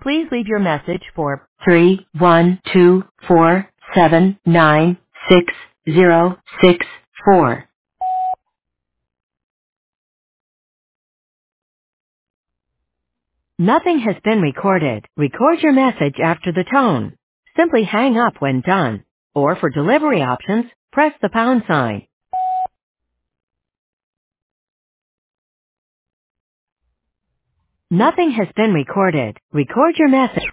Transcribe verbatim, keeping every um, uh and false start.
Please leave your message for three one two four seven nine six zero six four. Nothing has been recorded. Record your message after the tone. Simply hang up when done. Or for delivery options, press the pound sign. Nothing has been recorded. Record your message.